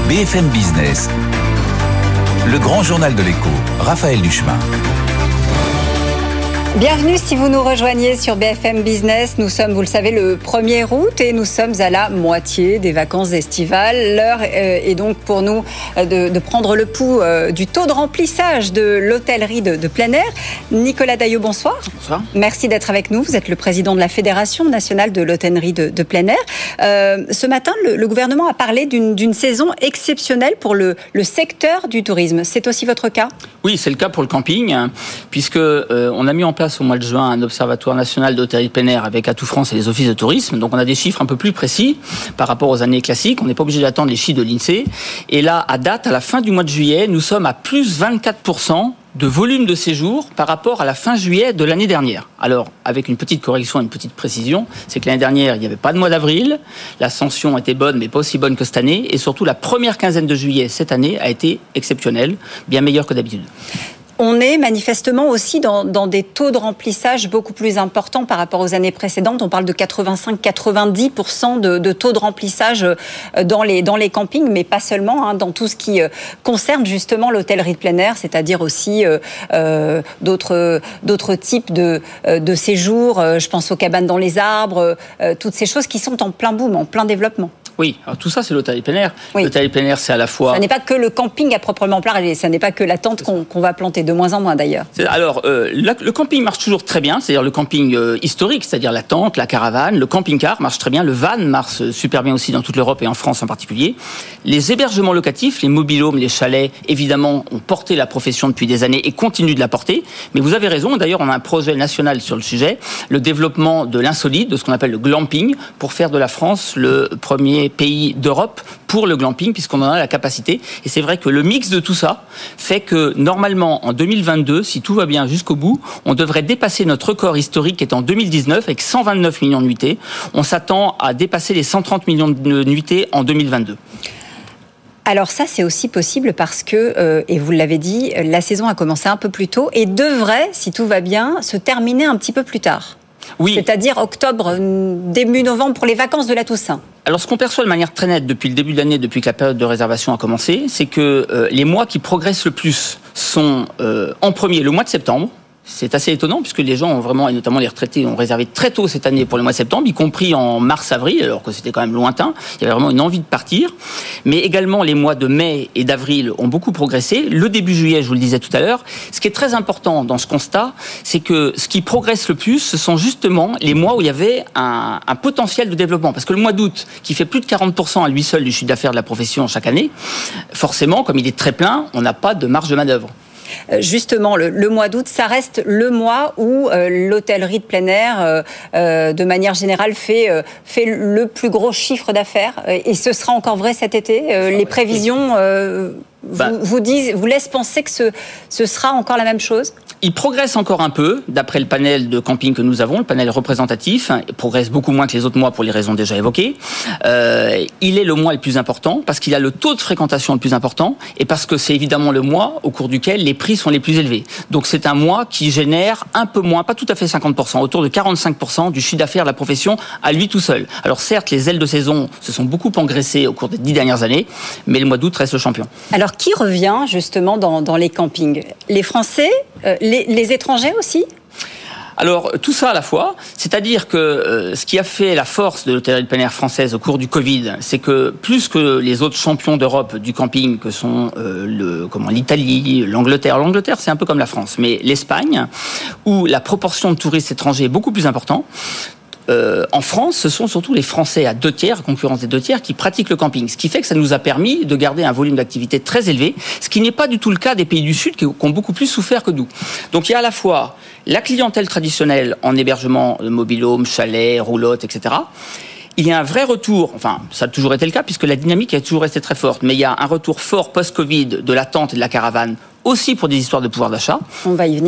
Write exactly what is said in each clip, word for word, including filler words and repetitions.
B F M Business, le grand journal de l'écho, Raphaël Duchemin. Bienvenue si vous nous rejoignez sur B F M Business. Nous sommes, vous le savez, le premier août et nous sommes à la moitié des vacances estivales. L'heure est donc pour nous de, de prendre le pouls du taux de remplissage de l'hôtellerie de, de plein air. Nicolas Daillot, bonsoir. Bonsoir. Merci d'être avec nous. Vous êtes le président de la Fédération nationale de l'hôtellerie de, de plein air. Euh, ce matin, le, le gouvernement a parlé d'une, d'une saison exceptionnelle pour le, le secteur du tourisme. C'est aussi votre cas ? Oui, c'est le cas pour le camping, puisque euh, on a mis en place au mois de juin un observatoire national d'hôtellerie de plein air avec Atout France et les offices de tourisme. Donc on a des chiffres un peu plus précis par rapport aux années classiques. On n'est pas obligé d'attendre les chiffres de l'INSEE. Et là, à date, à la fin du mois de juillet, nous sommes à plus vingt-quatre pour cent de volume de séjour par rapport à la fin juillet de l'année dernière. Alors, avec une petite correction et une petite précision, c'est que l'année dernière, il n'y avait pas de mois d'avril, l'ascension était bonne, mais pas aussi bonne que cette année, et surtout la première quinzaine de juillet cette année a été exceptionnelle, bien meilleure que d'habitude. On est manifestement aussi dans, dans des taux de remplissage beaucoup plus importants par rapport aux années précédentes. On parle de quatre-vingt-cinq à quatre-vingt-dix pour cent de, de taux de remplissage dans les, dans les campings, mais pas seulement, hein, dans tout ce qui concerne justement l'hôtellerie de plein air, c'est-à-dire aussi euh, euh, d'autres, d'autres types de, de séjours. Je pense aux cabanes dans les arbres, euh, toutes ces choses qui sont en plein boom, en plein développement. Oui, alors tout ça, c'est l'hôtellerie plein air. Oui. L'hôtellerie plein air, c'est à la fois... Ça n'est pas que le camping à proprement parler, ça n'est pas que la tente qu'on, qu'on va planter, de moins en moins d'ailleurs. Alors, euh, la, le camping marche toujours très bien, c'est-à-dire le camping euh, historique, c'est-à-dire la tente, la caravane, le camping-car marche très bien, le van marche super bien aussi dans toute l'Europe et en France en particulier. Les hébergements locatifs, les mobil-homes, les chalets, évidemment, ont porté la profession depuis des années et continuent de la porter. Mais vous avez raison, d'ailleurs, on a un projet national sur le sujet, le développement de l'insolite, de ce qu'on appelle le glamping, pour faire de la France le premier pays d'Europe pour le glamping, puisqu'on en a la capacité. Et c'est vrai que le mix de tout ça fait que, normalement, en deux mille vingt-deux, si tout va bien jusqu'au bout, on devrait dépasser notre record historique qui est en deux mille dix-neuf, avec cent vingt-neuf millions de nuitées. On s'attend à dépasser les cent trente millions de nuitées en deux mille vingt-deux. Alors ça, c'est aussi possible parce que, euh, et vous l'avez dit, la saison a commencé un peu plus tôt et devrait, si tout va bien, se terminer un petit peu plus tard. Oui. C'est-à-dire octobre, début novembre pour les vacances de la Toussaint. Alors, ce qu'on perçoit de manière très nette depuis le début de l'année, depuis que la période de réservation a commencé, c'est que euh, les mois qui progressent le plus sont euh, en premier le mois de septembre. C'est assez étonnant puisque les gens ont vraiment, et notamment les retraités, ont réservé très tôt cette année pour le mois de septembre, y compris en mars-avril, alors que c'était quand même lointain. Il y avait vraiment une envie de partir. Mais également, les mois de mai et d'avril ont beaucoup progressé. Le début juillet, je vous le disais tout à l'heure. Ce qui est très important dans ce constat, c'est que ce qui progresse le plus, ce sont justement les mois où il y avait un, un potentiel de développement. Parce que le mois d'août, qui fait plus de quarante pour cent à lui seul du chiffre d'affaires de la profession chaque année, forcément, comme il est très plein, on n'a pas de marge de manœuvre. Justement, le, le mois d'août, ça reste le mois où euh, l'hôtellerie de plein air, euh, euh, de manière générale, fait, euh, fait le plus gros chiffre d'affaires. Et ce sera encore vrai cet été. Euh, les prévisions euh, bah, vous, vous, disent, vous laissent penser que ce, ce sera encore la même chose ? Il progresse encore un peu, d'après le panel de camping que nous avons, le panel représentatif. Il progresse beaucoup moins que les autres mois pour les raisons déjà évoquées. Euh, il est le mois le plus important parce qu'il a le taux de fréquentation le plus important et parce que c'est évidemment le mois au cours duquel les prix sont les plus élevés. Donc c'est un mois qui génère un peu moins, pas tout à fait cinquante pour cent, autour de quarante-cinq pour cent du chiffre d'affaires de la profession à lui tout seul. Alors certes, les ailes de saison se sont beaucoup engraissées au cours des dix dernières années, mais le mois d'août reste le champion. Alors qui revient justement dans, dans les campings ? Les Français ? euh, les, les étrangers aussi ? Alors, tout ça à la fois, c'est-à-dire que euh, ce qui a fait la force de l'hôtellerie de plein air française au cours du Covid, c'est que plus que les autres champions d'Europe du camping, que sont euh, le, comment, l'Italie, l'Angleterre, l'Angleterre c'est un peu comme la France, mais l'Espagne, où la proportion de touristes étrangers est beaucoup plus importante, Euh, en France, ce sont surtout les Français à deux tiers, à concurrence des deux tiers, qui pratiquent le camping. Ce qui fait que ça nous a permis de garder un volume d'activité très élevé, ce qui n'est pas du tout le cas des pays du Sud qui ont beaucoup plus souffert que nous. Donc il y a à la fois la clientèle traditionnelle en hébergement, mobil-home, chalet, roulotte, et cetera. Il y a un vrai retour, enfin ça a toujours été le cas puisque la dynamique a toujours resté très forte, mais il y a un retour fort post-Covid de la tente et de la caravane, aussi pour des histoires de pouvoir d'achat. On va y venir.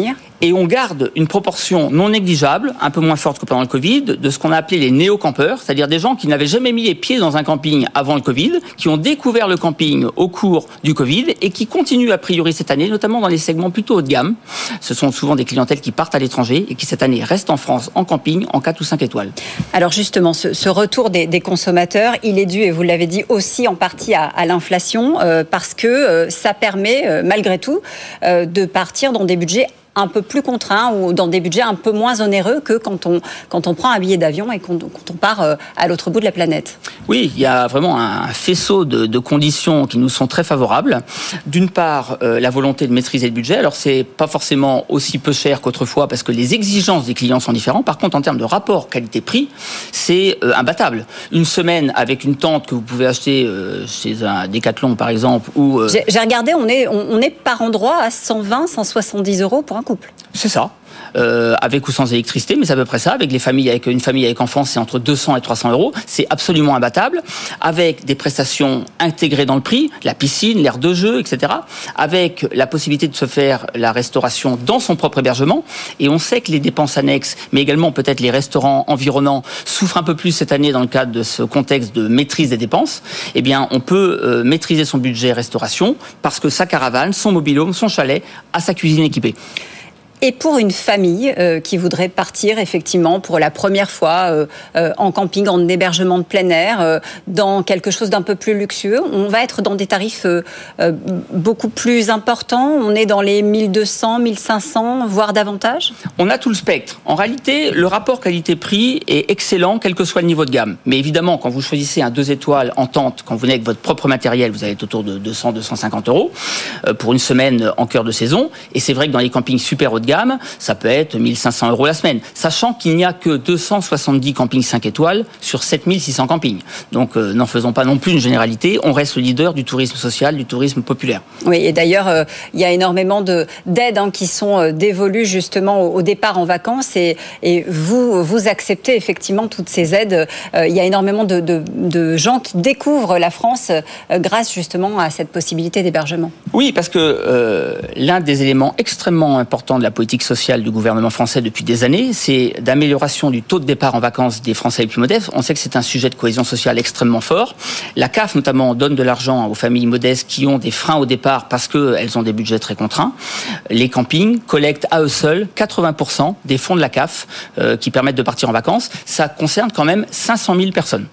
Et on garde une proportion non négligeable, un peu moins forte que pendant le Covid, de ce qu'on a appelé les néo-campeurs, c'est-à-dire des gens qui n'avaient jamais mis les pieds dans un camping avant le Covid, qui ont découvert le camping au cours du Covid et qui continuent a priori cette année, notamment dans les segments plutôt haut de gamme. Ce sont souvent des clientèles qui partent à l'étranger et qui cette année restent en France en camping en quatre ou cinq étoiles. Alors justement, ce, ce retour des, des consommateurs, il est dû, et vous l'avez dit, aussi en partie à, à l'inflation, euh, parce que euh, ça permet, euh, malgré tout, euh, de partir dans des budgets un peu plus contraints ou dans des budgets un peu moins onéreux que quand on, quand on prend un billet d'avion et quand, quand on part à l'autre bout de la planète. Oui, il y a vraiment un faisceau de, de conditions qui nous sont très favorables. D'une part, euh, la volonté de maîtriser le budget. Alors, c'est pas forcément aussi peu cher qu'autrefois parce que les exigences des clients sont différentes. Par contre, en termes de rapport qualité-prix, c'est euh, imbattable. Une semaine avec une tente que vous pouvez acheter euh, chez un Decathlon, par exemple, ou... Euh... J'ai, j'ai regardé, on est, on, on est par endroit à cent vingt, cent soixante-dix euros pour un couple. C'est ça. Euh, avec ou sans électricité, mais c'est à peu près ça. Avec les familles, avec une famille avec enfants, c'est entre deux cents et trois cents euros. C'est absolument imbattable. Avec des prestations intégrées dans le prix, la piscine, l'aire de jeu, et cetera. Avec la possibilité de se faire la restauration dans son propre hébergement. Et on sait que les dépenses annexes, mais également peut-être les restaurants environnants, souffrent un peu plus cette année dans le cadre de ce contexte de maîtrise des dépenses. Eh bien, on peut euh, maîtriser son budget restauration parce que sa caravane, son mobil-home, son chalet a sa cuisine équipée. Et pour une famille euh, qui voudrait partir effectivement pour la première fois euh, euh, en camping, en hébergement de plein air, euh, dans quelque chose d'un peu plus luxueux, on va être dans des tarifs euh, euh, beaucoup plus importants. On est dans les mille deux cents, mille cinq cents, voire davantage. On a tout le spectre. En réalité, le rapport qualité-prix est excellent, quel que soit le niveau de gamme. Mais évidemment, quand vous choisissez un deux étoiles en tente, quand vous venez avec votre propre matériel, vous allez être autour de deux cents, deux cent cinquante euros euh, pour une semaine en cœur de saison. Et c'est vrai que dans les campings super haut de gamme, ça peut être mille cinq cents euros la semaine, sachant qu'il n'y a que deux cent soixante-dix campings cinq étoiles sur sept mille six cents campings. Donc, euh, n'en faisons pas non plus une généralité. On reste le leader du tourisme social, du tourisme populaire. Oui, et d'ailleurs, euh, il y a énormément de, d'aides hein, qui sont euh, dévolues justement au, au départ en vacances et, et vous, vous acceptez effectivement toutes ces aides. Euh, il y a énormément de, de, de gens qui découvrent la France euh, grâce justement à cette possibilité d'hébergement. Oui, parce que euh, l'un des éléments extrêmement importants de la politique sociale du gouvernement français depuis des années, c'est d'amélioration du taux de départ en vacances des Français les plus modestes. On sait que c'est un sujet de cohésion sociale extrêmement fort. La C A F, notamment, donne de l'argent aux familles modestes qui ont des freins au départ parce qu'elles ont des budgets très contraints. Les campings collectent à eux seuls quatre-vingts pour cent des fonds de la C A F euh, qui permettent de partir en vacances. Ça concerne quand même cinq cent mille personnes.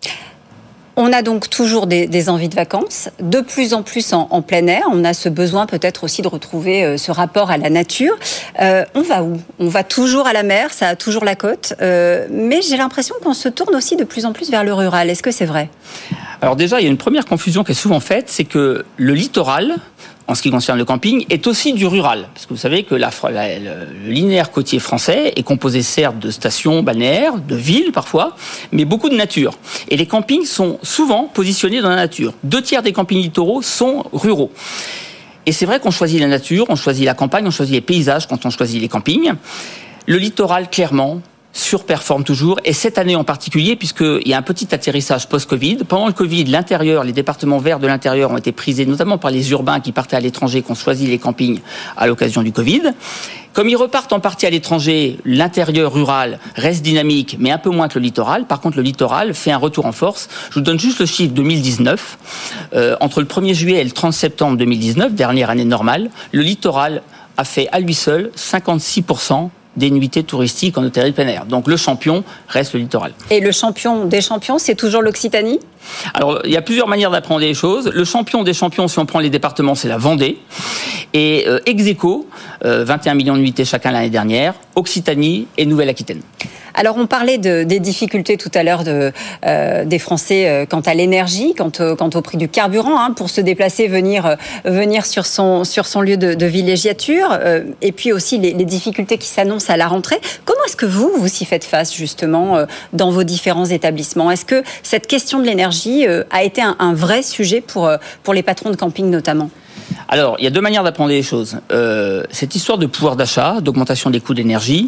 On a donc toujours des, des envies de vacances, de plus en plus en, en plein air. On a ce besoin peut-être aussi de retrouver euh, ce rapport à la nature. Euh, on va où ? On va toujours à la mer, ça a toujours la côte. Euh, mais j'ai l'impression qu'on se tourne aussi de plus en plus vers le rural. Est-ce que c'est vrai ? Alors déjà, il y a une première confusion qui est souvent faite, c'est que le littoral, en ce qui concerne le camping, est aussi du rural. Parce que vous savez que la, la, le linéaire côtier français est composé certes de stations balnéaires, de villes parfois, mais beaucoup de nature. Et les campings sont souvent positionnés dans la nature. Deux tiers des campings littoraux sont ruraux. Et c'est vrai qu'on choisit la nature, on choisit la campagne, on choisit les paysages quand on choisit les campings. Le littoral, clairement, surperforme toujours, et cette année en particulier, puisqu'il y a un petit atterrissage post-Covid. Pendant le Covid, l'intérieur, les départements verts de l'intérieur ont été prisés, notamment par les urbains qui partaient à l'étranger, qui ont choisi les campings à l'occasion du Covid. Comme ils repartent en partie à l'étranger, l'intérieur rural reste dynamique, mais un peu moins que le littoral. Par contre, le littoral fait un retour en force. Je vous donne juste le chiffre deux mille dix-neuf. Euh, entre le premier juillet et le trente septembre deux mille dix-neuf, dernière année normale, le littoral a fait à lui seul cinquante-six pour cent des nuitées touristiques en hôtellerie de plein air. Donc le champion reste le littoral. Et le champion des champions, c'est toujours l'Occitanie ? Alors, il y a plusieurs manières d'apprendre les choses. Le champion des champions, si on prend les départements, c'est la Vendée. Et euh, ex aequo, euh, vingt et un millions de nuitées chacun l'année dernière, Occitanie et Nouvelle-Aquitaine. Alors, on parlait de, des difficultés tout à l'heure de, euh, des Français euh, quant à l'énergie, quant, euh, quant au prix du carburant, hein, pour se déplacer, venir, euh, venir sur, son, sur son lieu de, de villégiature, euh, et puis aussi les, les difficultés qui s'annoncent à la rentrée. Comment est-ce que vous, vous y faites face, justement, euh, dans vos différents établissements ? Est-ce que cette question de l'énergie euh, a été un, un vrai sujet pour, euh, pour les patrons de camping, notamment ? Alors, il y a deux manières d'apprendre les choses. Euh, cette histoire de pouvoir d'achat, d'augmentation des coûts d'énergie,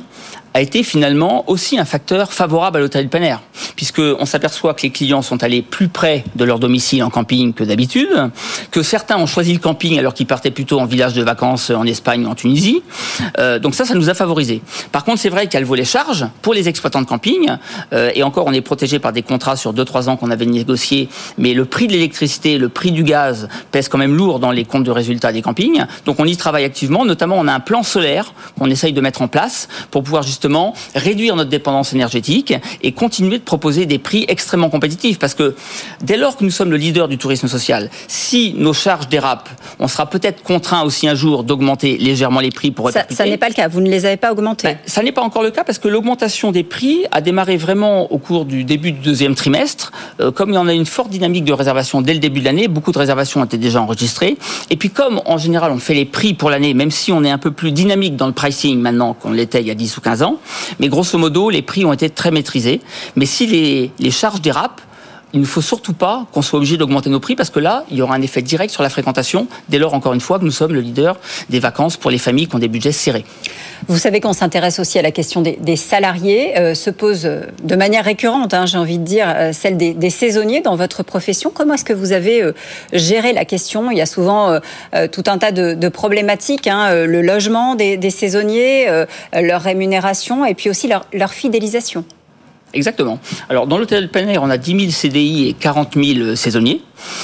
a été finalement aussi un facteur favorable à l'hôtellerie de plein air, puisqu'on s'aperçoit que les clients sont allés plus près de leur domicile en camping que d'habitude, que certains ont choisi le camping alors qu'ils partaient plutôt en village de vacances en Espagne ou en Tunisie. Euh, donc ça, ça nous a favorisé. Par contre, c'est vrai qu'il y a le volet charge pour les exploitants de camping, euh, et encore, on est protégé par des contrats sur deux trois ans qu'on avait négociés, mais le prix de l'électricité, le prix du gaz pèse quand même lourd dans les comptes de résultats des campings. Donc on y travaille activement, notamment on a un plan solaire qu'on essaye de mettre en place pour pouvoir justement justement réduire notre dépendance énergétique et continuer de proposer des prix extrêmement compétitifs. Parce que dès lors que nous sommes le leader du tourisme social, si nos charges dérapent, on sera peut-être contraint aussi un jour d'augmenter légèrement les prix pour répercuter. Ça, ça n'est pas le cas, vous ne les avez pas augmentés. Ben, ça n'est pas encore le cas parce que l'augmentation des prix a démarré vraiment au cours du début du deuxième trimestre. Euh, comme il y en a une forte dynamique de réservation dès le début de l'année, beaucoup de réservations étaient déjà enregistrées. Et puis comme en général on fait les prix pour l'année, même si on est un peu plus dynamique dans le pricing maintenant qu'on l'était il y a dix ou quinze ans, mais grosso modo, les prix ont été très maîtrisés. Mais si les, les charges dérapent, il ne faut surtout pas qu'on soit obligé d'augmenter nos prix parce que là, il y aura un effet direct sur la fréquentation dès lors, encore une fois, que nous sommes le leader des vacances pour les familles qui ont des budgets serrés. Vous savez qu'on s'intéresse aussi à la question des, des salariés, euh, se pose de manière récurrente, hein, j'ai envie de dire, euh, celle des, des saisonniers dans votre profession. Comment est-ce que vous avez euh, géré la question ? Il y a souvent euh, euh, tout un tas de, de problématiques, hein, euh, le logement des, des saisonniers, euh, leur rémunération et puis aussi leur, leur fidélisation. Exactement. Alors, dans l'hôtel de plein air, on a dix mille C D I et quarante mille saisonniers.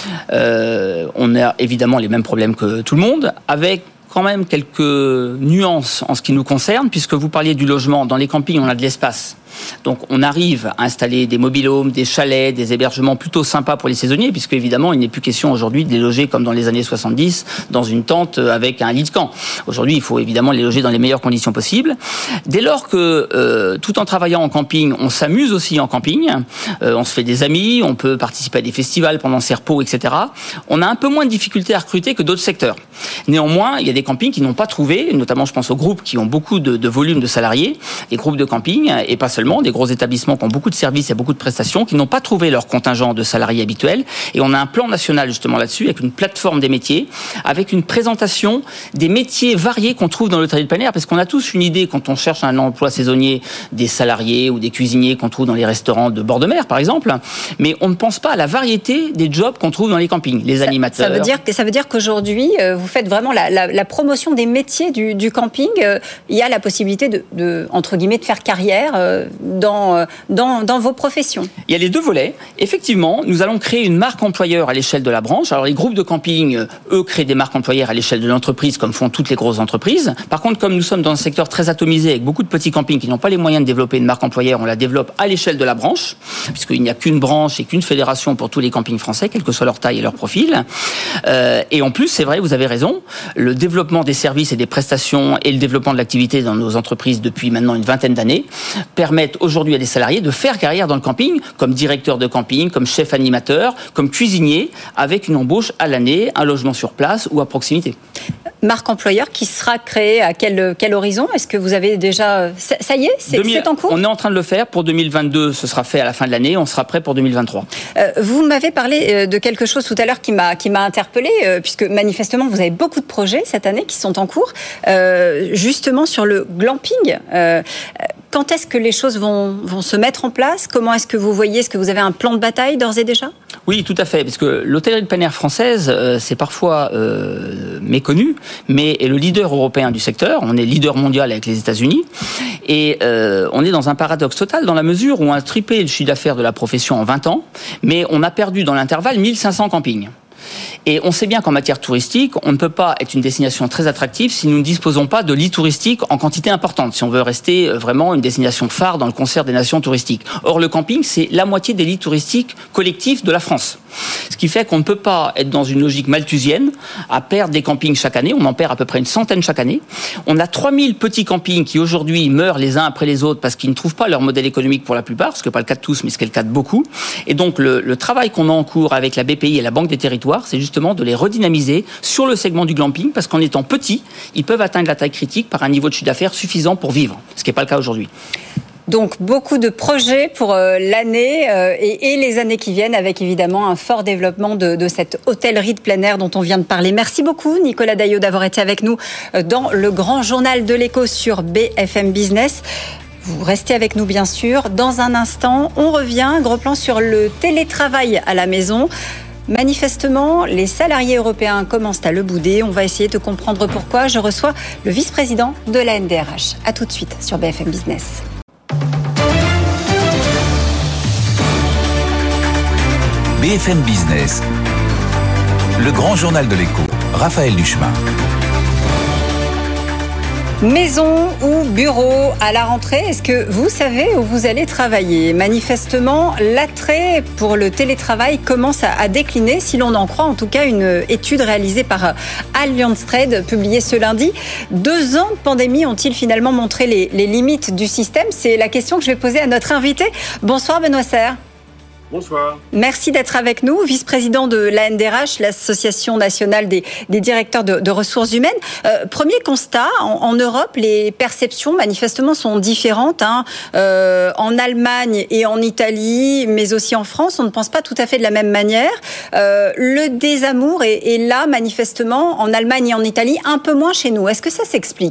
Euh, on a évidemment les mêmes problèmes que tout le monde, avec quand même quelques nuances en ce qui nous concerne, puisque vous parliez du logement. Dans les campings, on a de l'espace. Donc on arrive à installer des mobil-homes, des chalets, des hébergements plutôt sympas pour les saisonniers, puisque évidemment il n'est plus question aujourd'hui de les loger comme dans les années soixante-dix, dans une tente avec un lit de camp. Aujourd'hui il faut évidemment les loger dans les meilleures conditions possibles. Dès lors que euh, tout en travaillant en camping, on s'amuse aussi en camping, euh, on se fait des amis, on peut participer à des festivals pendant ses repos, et cetera. On a un peu moins de difficultés à recruter que d'autres secteurs. Néanmoins, il y a des campings qui n'ont pas trouvé, notamment je pense aux groupes qui ont beaucoup de, de volume de salariés, des groupes de camping, et pas seulement des gros établissements qui ont beaucoup de services et beaucoup de prestations, qui n'ont pas trouvé leur contingent de salariés habituels. Et on a un plan national justement là-dessus, avec une plateforme des métiers, avec une présentation des métiers variés qu'on trouve dans l'hôtellerie de plein air, parce qu'on a tous une idée quand on cherche un emploi saisonnier des salariés ou des cuisiniers qu'on trouve dans les restaurants de bord de mer, par exemple, mais on ne pense pas à la variété des jobs qu'on trouve dans les campings, les ça, animateurs. Ça veut dire, ça veut dire qu'aujourd'hui, vous faites vraiment la, la, la promotion des métiers du, du camping. Il y a la possibilité de, de, entre guillemets, de faire carrière dans, dans, dans vos professions. Il y a les deux volets. Effectivement, nous allons créer une marque employeur à l'échelle de la branche. Alors, les groupes de camping, eux, créent des marques employeurs à l'échelle de l'entreprise, comme font toutes les grosses entreprises. Par contre, comme nous sommes dans un secteur très atomisé, avec beaucoup de petits campings qui n'ont pas les moyens de développer une marque employeur, on la développe à l'échelle de la branche, puisqu'il n'y a qu'une branche et qu'une fédération pour tous les campings français, quelle que soit leur taille et leur profil. Euh, et en plus, c'est vrai, vous avez raison, le développement des services et des prestations et le développement de l'activité dans nos entreprises depuis maintenant une vingtaine d'années permettent aujourd'hui à des salariés de faire carrière dans le camping, comme directeur de camping, comme chef animateur, comme cuisinier, avec une embauche à l'année, un logement sur place ou à proximité. Marque employeur qui sera créée à quel, quel horizon ? Est-ce que vous avez déjà... Ça, ça y est, c'est, deux mille c'est en cours ? On est en train de le faire. Pour deux mille vingt-deux, ce sera fait à la fin de l'année. On sera prêt pour deux mille vingt-trois. Euh, vous m'avez parlé de quelque chose tout à l'heure qui m'a, qui m'a interpellée, euh, puisque manifestement, vous avez beaucoup de projets cette année qui sont en cours, euh, justement sur le glamping. Euh, quand est-ce que les choses vont, vont se mettre en place ? Comment est-ce que vous voyez ? Est-ce que vous avez un plan de bataille d'ores et déjà ? Oui, tout à fait, parce que l'hôtellerie de plein air française, euh, c'est parfois euh, méconnu, mais est le leader européen du secteur. On est leader mondial avec les États-Unis, et euh, on est dans un paradoxe total dans la mesure où on a triplé le chiffre d'affaires de la profession en vingt ans, mais on a perdu dans l'intervalle mille cinq cents campings. Et on sait bien qu'en matière touristique, on ne peut pas être une destination très attractive si nous ne disposons pas de lits touristiques en quantité importante, si on veut rester vraiment une destination phare dans le concert des nations touristiques. Or, le camping, c'est la moitié des lits touristiques collectifs de la France. Ce qui fait qu'on ne peut pas être dans une logique malthusienne à perdre des campings chaque année. On en perd à peu près une centaine chaque année. On a trois mille petits campings qui aujourd'hui meurent les uns après les autres parce qu'ils ne trouvent pas leur modèle économique pour la plupart, ce qui n'est pas le cas de tous, mais ce qui est le cas de beaucoup. Et donc, le, le travail qu'on a en cours avec la B P I et la Banque des Territoires, c'est justement de les redynamiser sur le segment du glamping, parce qu'en étant petits, ils peuvent atteindre la taille critique par un niveau de chiffre d'affaires suffisant pour vivre, ce qui n'est pas le cas aujourd'hui. Donc, beaucoup de projets pour euh, l'année euh, et, et les années qui viennent, avec évidemment un fort développement de, de cette hôtellerie de plein air dont on vient de parler. Merci beaucoup, Nicolas Daillot, d'avoir été avec nous dans le grand journal de l'écho sur B F M Business. Vous restez avec nous bien sûr. Dans un instant, on revient, gros plan sur le télétravail à la maison. Manifestement, les salariés européens commencent à le bouder. On va essayer de comprendre pourquoi. Je reçois le vice-président de la N D R H. A tout de suite sur B F M Business. B F M Business, le grand journal de l'écho, Raphaël Duchemin. Maison ou bureau à la rentrée, est-ce que vous savez où vous allez travailler ? Manifestement, l'attrait pour le télétravail commence à, à décliner, si l'on en croit en tout cas une étude réalisée par Allianz Trade, publiée ce lundi. Deux ans de pandémie ont-ils finalement montré les, les limites du système ? C'est la question que je vais poser à notre invité. Bonsoir Benoît Serre. Bonsoir. Merci d'être avec nous, vice-président de l'A N D R H, l'Association nationale des, des directeurs de, de ressources humaines. Euh, premier constat, en, en Europe, les perceptions manifestement sont différentes. Hein. Euh, en Allemagne et en Italie, mais aussi en France, on ne pense pas tout à fait de la même manière. Euh, le désamour est, est là, manifestement, en Allemagne et en Italie, un peu moins chez nous. Est-ce que ça s'explique ?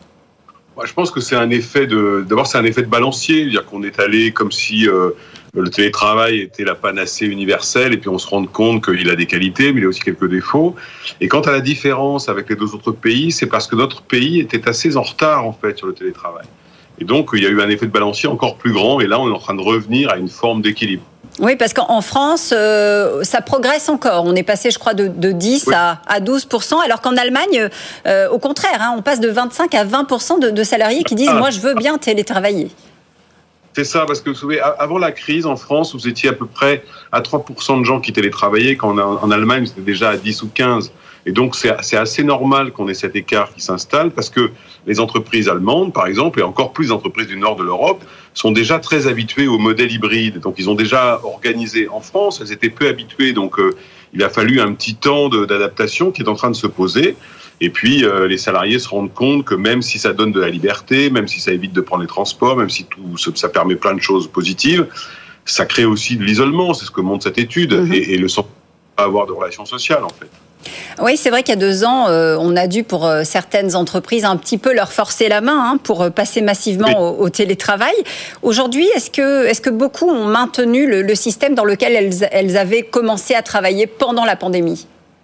Moi, je pense que c'est un effet de... D'abord, c'est un effet de balancier, c'est-à-dire qu'on est allé comme si... Euh... le télétravail était la panacée universelle et puis on se rend compte qu'il a des qualités mais il a aussi quelques défauts. Et quant à la différence avec les deux autres pays, c'est parce que notre pays était assez en retard en fait sur le télétravail. Et donc il y a eu un effet de balancier encore plus grand et là on est en train de revenir à une forme d'équilibre. Oui, parce qu'en France, euh, ça progresse encore. On est passé, je crois, de, de dix oui. à, à douze pour cent, alors qu'en Allemagne, euh, au contraire, hein, on passe de vingt-cinq à vingt pour cent de, de salariés qui disent ah. « moi je veux bien télétravailler ». C'est ça, parce que vous savez, avant la crise, en France, vous étiez à peu près à trois pour cent de gens qui télétravaillaient, quand en Allemagne, c'était déjà à dix ou quinze. Et donc, c'est, c'est assez normal qu'on ait cet écart qui s'installe, parce que les entreprises allemandes, par exemple, et encore plus les entreprises du nord de l'Europe, sont déjà très habituées au modèle hybride. Donc, ils ont déjà organisé en France, elles étaient peu habituées, donc euh, il a fallu un petit temps de, d'adaptation qui est en train de se poser. Et puis, euh, les salariés se rendent compte que même si ça donne de la liberté, même si ça évite de prendre les transports, même si tout, ça permet plein de choses positives, ça crée aussi de l'isolement, c'est ce que montre cette étude, mmh. et, et le sentiment de pas avoir de relations sociales, en fait. Oui, c'est vrai qu'il y a deux ans, euh, on a dû, pour euh, certaines entreprises, un petit peu leur forcer la main hein, pour euh, passer massivement oui. au, au télétravail. Aujourd'hui, est-ce que, est-ce que beaucoup ont maintenu le, le système dans lequel elles, elles avaient commencé à travailler pendant la pandémie ?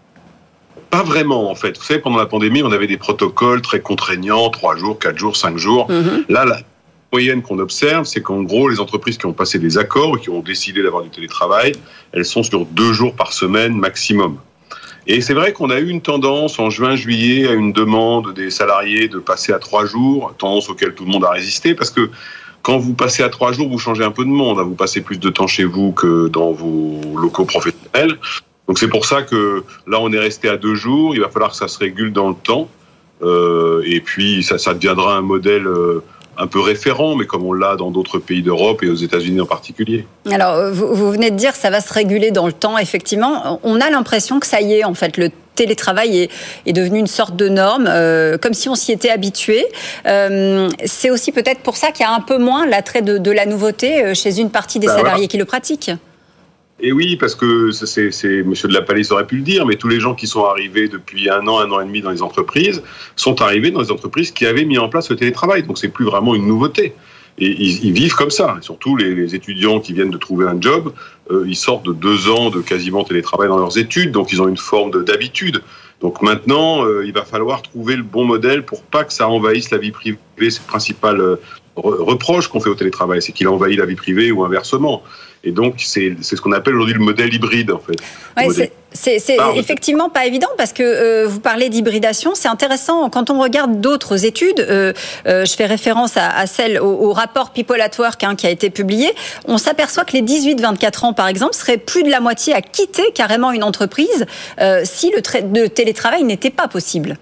Pas vraiment, en fait. Vous savez, pendant la pandémie, on avait des protocoles très contraignants, trois jours, quatre jours, cinq jours. Mm-hmm. Là, la moyenne qu'on observe, c'est qu'en gros, les entreprises qui ont passé des accords, qui ont décidé d'avoir du télétravail, elles sont sur deux jours par semaine maximum. Et c'est vrai qu'on a eu une tendance en juin, juillet, à une demande des salariés de passer à trois jours, tendance auquel tout le monde a résisté, parce que quand vous passez à trois jours, vous changez un peu de monde. Vous passez plus de temps chez vous que dans vos locaux professionnels. Donc c'est pour ça que là on est resté à deux jours, il va falloir que ça se régule dans le temps, euh, et puis ça, ça deviendra un modèle euh, un peu référent, mais comme on l'a dans d'autres pays d'Europe et aux États-Unis en particulier. Alors vous, vous venez de dire ça va se réguler dans le temps, effectivement, on a l'impression que ça y est en fait, le télétravail est, est devenu une sorte de norme, euh, comme si on s'y était habitué. Euh, c'est aussi peut-être pour ça qu'il y a un peu moins l'attrait de, de la nouveauté chez une partie des ben salariés voilà. qui le pratiquent. Et oui, parce que c'est, c'est, M. de la Palice aurait pu le dire, mais tous les gens qui sont arrivés depuis un an, un an et demi dans les entreprises, sont arrivés dans les entreprises qui avaient mis en place le télétravail. Donc c'est plus vraiment une nouveauté. Et ils, ils vivent comme ça. Et surtout les, les étudiants qui viennent de trouver un job, euh, ils sortent de deux ans de quasiment télétravail dans leurs études, donc ils ont une forme de, d'habitude. Donc maintenant, euh, il va falloir trouver le bon modèle pour pas que ça envahisse la vie privée. C'est le principal euh, reproche qu'on fait au télétravail, c'est qu'il envahit la vie privée ou inversement. Et donc, c'est, c'est ce qu'on appelle aujourd'hui le modèle hybride, en fait. Ouais, c'est, c'est, c'est effectivement pas évident parce que euh, vous parlez d'hybridation. C'est intéressant quand on regarde d'autres études. Euh, euh, je fais référence à, à celle au, au rapport People at Work hein, qui a été publié. On s'aperçoit que les dix-huit vingt-quatre ans, par exemple, seraient plus de la moitié à quitter carrément une entreprise euh, si le, tra- le télétravail n'était pas possible.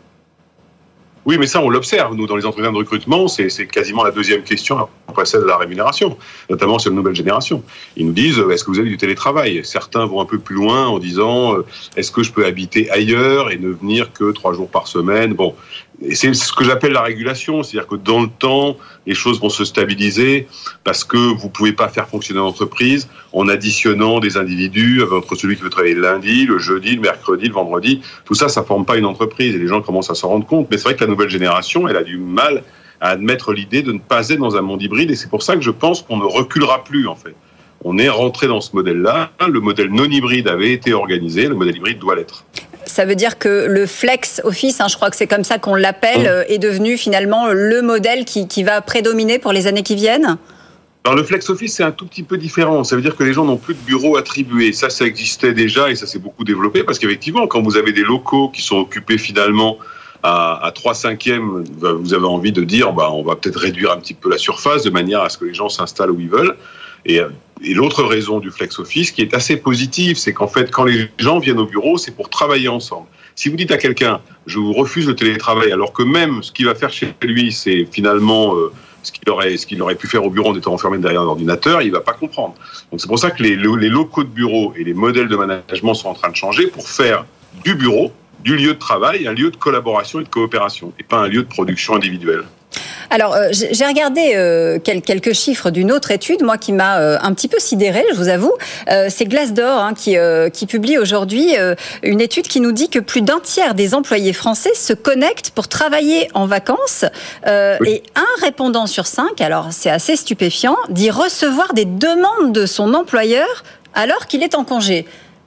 Oui, mais ça, on l'observe. Nous, dans les entretiens de recrutement, c'est, c'est quasiment la deuxième question après celle de la rémunération, notamment sur la nouvelle génération. Ils nous disent, est-ce que vous avez du télétravail ? Certains vont un peu plus loin en disant, est-ce que je peux habiter ailleurs et ne venir que trois jours par semaine ? Bon, et c'est ce que j'appelle la régulation, c'est-à-dire que dans le temps, les choses vont se stabiliser parce que vous ne pouvez pas faire fonctionner l'entreprise en additionnant des individus entre celui qui veut travailler le lundi, le jeudi, le mercredi, le vendredi. Tout ça, ça ne forme pas une entreprise et les gens commencent à s'en rendre compte. Mais c'est vrai que la nouvelle génération, elle a du mal à admettre l'idée de ne pas être dans un monde hybride. Et c'est pour ça que je pense qu'on ne reculera plus, en fait. On est rentré dans ce modèle-là. Le modèle non hybride avait été organisé. Le modèle hybride doit l'être. Ça veut dire que le flex office, hein, je crois que c'est comme ça qu'on l'appelle, mmh. est devenu finalement le modèle qui, qui va prédominer pour les années qui viennent ? Alors le flex office, c'est un tout petit peu différent. Ça veut dire que les gens n'ont plus de bureaux attribués. Ça, ça existait déjà et ça s'est beaucoup développé parce qu'effectivement, quand vous avez des locaux qui sont occupés finalement à, à trois cinquièmes, vous avez envie de dire, bah, on va peut-être réduire un petit peu la surface de manière à ce que les gens s'installent où ils veulent. Et, et l'autre raison du flex office qui est assez positive, c'est qu'en fait, quand les gens viennent au bureau, c'est pour travailler ensemble. Si vous dites à quelqu'un, je vous refuse le télétravail, alors que même ce qu'il va faire chez lui, c'est finalement euh, ce qu'il aurait, ce qu'il aurait pu faire au bureau en étant enfermé derrière un ordinateur, il ne va pas comprendre. Donc c'est pour ça que les, les locaux de bureau et les modèles de management sont en train de changer pour faire du bureau, du lieu de travail, un lieu de collaboration et de coopération, et pas un lieu de production individuelle. Alors, euh, j'ai regardé euh, quelques chiffres d'une autre étude, moi, qui m'a euh, un petit peu sidérée, je vous avoue. Euh, c'est Glassdoor hein, qui, euh, qui publie aujourd'hui euh, une étude qui nous dit que plus d'un tiers des employés français se connectent pour travailler en vacances. Euh, oui. Et un répondant sur cinq, alors c'est assez stupéfiant, dit recevoir des demandes de son employeur alors qu'il est en congé.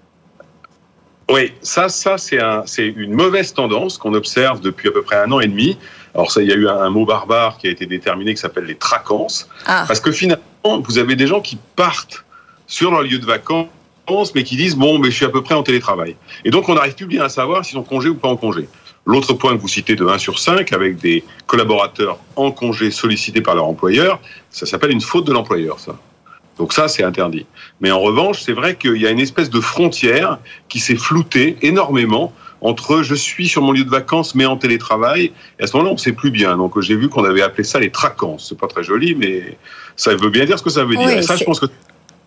Oui, ça, ça c'est, un, c'est une mauvaise tendance qu'on observe depuis à peu près un an et demi. Alors ça, il y a eu un, un mot barbare qui a été déterminé qui s'appelle les tracances. Ah. Parce que finalement, vous avez des gens qui partent sur leur lieu de vacances, mais qui disent, bon, mais je suis à peu près en télétravail. Et donc, on n'arrive plus bien à savoir s'ils sont en congé ou pas en congé. L'autre point que vous citez de un sur cinq, avec des collaborateurs en congé sollicités par leur employeur, ça s'appelle une faute de l'employeur, ça. Donc ça, c'est interdit. Mais en revanche, c'est vrai qu'il y a une espèce de frontière qui s'est floutée énormément entre je suis sur mon lieu de vacances mais en télétravail, et à ce moment-là, on ne sait plus bien. Donc j'ai vu qu'on avait appelé ça les tracances. C'est pas très joli, mais ça veut bien dire ce que ça veut dire. Oui, et ça, c'est... je pense que...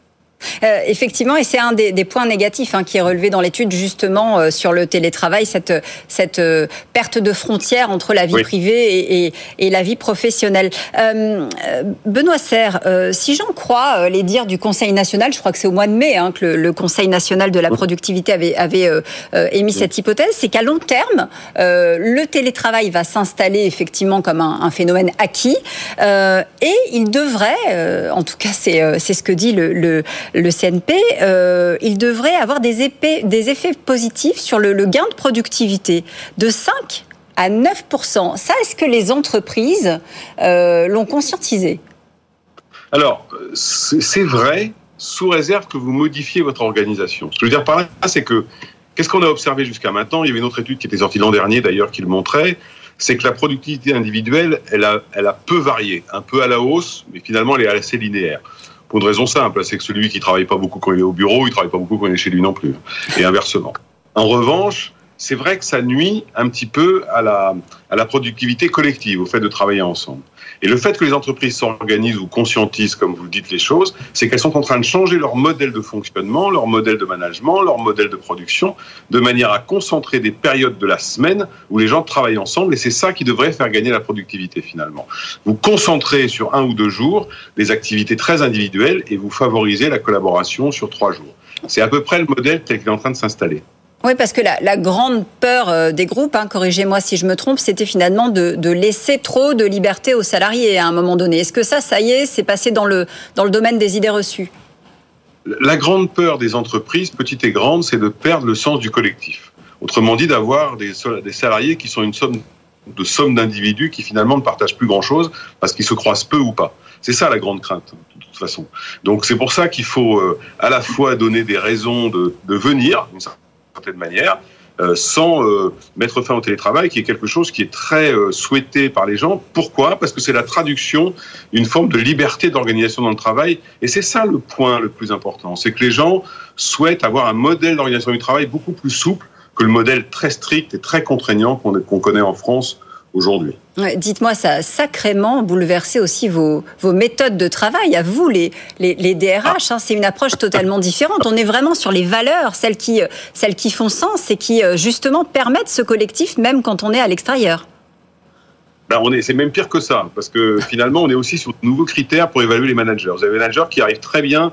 Euh, effectivement, et c'est un des, des points négatifs hein, qui est relevé dans l'étude justement euh, sur le télétravail, cette, cette euh, perte de frontière entre la vie oui. privée et, et, et la vie professionnelle. Euh, Benoît Serre, euh, si j'en crois euh, les dires du Conseil national, je crois que c'est au mois de mai hein, que le, le Conseil national de la productivité avait, avait euh, euh, émis oui. cette hypothèse, c'est qu'à long terme, euh, le télétravail va s'installer effectivement comme un, un phénomène acquis euh, et il devrait, euh, en tout cas c'est, euh, c'est ce que dit le, le le C N P, euh, il devrait avoir des, épais, des effets positifs sur le, le gain de productivité de cinq à neuf pour cent. Ça, est-ce que les entreprises euh, l'ont conscientisé ? Alors, c'est, c'est vrai, sous réserve que vous modifiez votre organisation. Ce que je veux dire par là, c'est que, qu'est-ce qu'on a observé jusqu'à maintenant ? Il y avait une autre étude qui était sortie l'an dernier, d'ailleurs, qui le montrait, c'est que la productivité individuelle, elle a, elle a peu varié, un peu à la hausse, mais finalement, elle est assez linéaire. Pour une raison simple, c'est que celui qui travaille pas beaucoup quand il est au bureau, il travaille pas beaucoup quand il est chez lui non plus. Et inversement. En revanche, c'est vrai que ça nuit un petit peu à la, à la productivité collective, au fait de travailler ensemble. Et le fait que les entreprises s'organisent ou conscientisent, comme vous le dites, les choses, c'est qu'elles sont en train de changer leur modèle de fonctionnement, leur modèle de management, leur modèle de production, de manière à concentrer des périodes de la semaine où les gens travaillent ensemble, et c'est ça qui devrait faire gagner la productivité finalement. Vous concentrez sur un ou deux jours des activités très individuelles et vous favorisez la collaboration sur trois jours. C'est à peu près le modèle tel qu'il est en train de s'installer. Oui, parce que la, la grande peur des groupes, hein, corrigez-moi si je me trompe, c'était finalement de, de laisser trop de liberté aux salariés à un moment donné. Est-ce que ça, ça y est, c'est passé dans le, dans le domaine des idées reçues ? La grande peur des entreprises, petites et grandes, c'est de perdre le sens du collectif. Autrement dit, d'avoir des, des salariés qui sont une somme de somme d'individus qui finalement ne partagent plus grand-chose parce qu'ils se croisent peu ou pas. C'est ça la grande crainte, de toute façon. Donc c'est pour ça qu'il faut euh, à la fois donner des raisons de, de venir, d'une certaine manière, euh, sans euh, mettre fin au télétravail, qui est quelque chose qui est très euh, souhaité par les gens. Pourquoi ? Parce que c'est la traduction d'une forme de liberté d'organisation dans le travail. Et c'est ça le point le plus important. C'est que les gens souhaitent avoir un modèle d'organisation du travail beaucoup plus souple que le modèle très strict et très contraignant qu'on, qu'on connaît en France aujourd'hui. Dites-moi, ça a sacrément bouleversé aussi vos, vos méthodes de travail, à vous, les, les, les D R H. Hein, c'est une approche totalement différente. On est vraiment sur les valeurs, celles qui, celles qui font sens et qui, justement, permettent ce collectif, même quand on est à l'extérieur. Ben on est, c'est même pire que ça, parce que finalement, on est aussi sur de nouveaux critères pour évaluer les managers. Vous avez des managers qui arrivent très bien